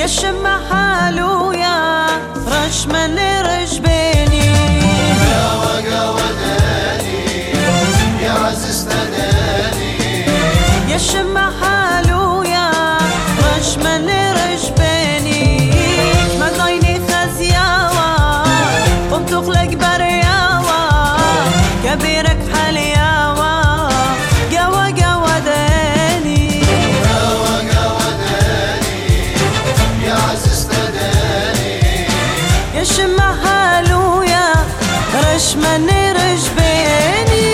شم حالو يا رش من رجبيني يا وقا وداني يا عزيز ناداني يا شم حالو يا رش من رجبيني ما ضايني خزياوة قمت اخلق برياوة كبيرك حلياوة قوى قوى داني يا وقا وداني يا عزيز ناداني يا شم حالو يا رش من رجبيني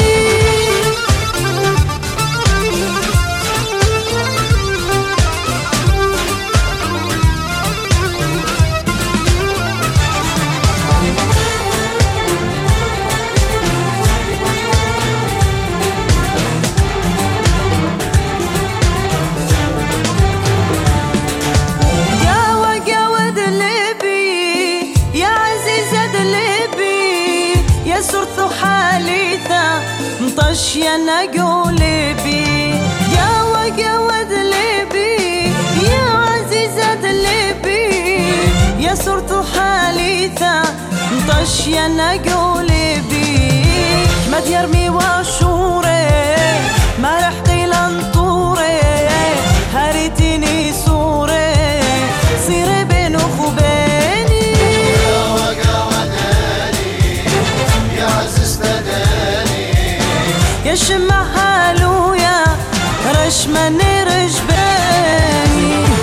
صرت حاليثة مطشية نقولي بي يا وقود لبي يا عزيزة دلبي يا صرت حاليثة مطشية نقولي بي ما ديرمي وشوري ما رحتي لنطوري هريتيني صوري صيري بين وخبيني يا شم حالو يا رش من رجباني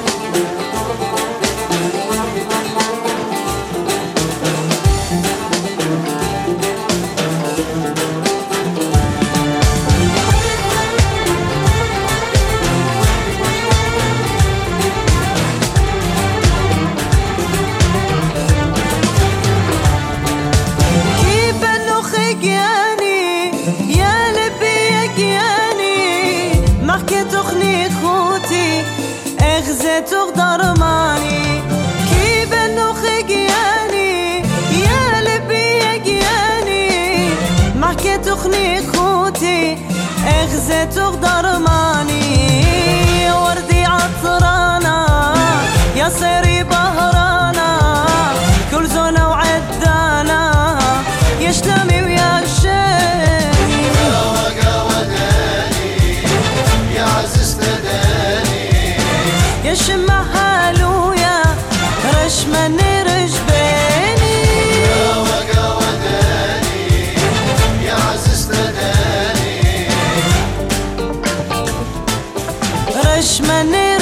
اغزت وغدرماني كيف انو خياني يا لبي يقياني ما حكيت اخني خوتي اغزت وغدرماني يا وردي عطرانا يا صيري بهرانا كل زونة وعدانا يا شلامي ويا شاني يا وقا وداني يا عزيز ناداني يا شم حالو يا رش من رجبيني يا وقا وداني يا عزيز ناداني رش من